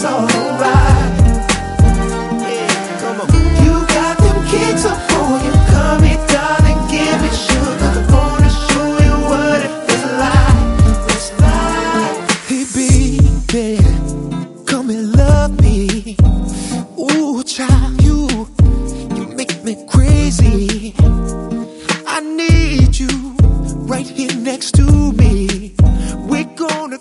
alright. Yeah, come on. You got them kicks up on you. Come here, darling, give me sugar. I wanna show you what it feels like. It's like, hey baby, come and love me. Ooh, child, you make me crazy. I need you right here next to me. We're gonna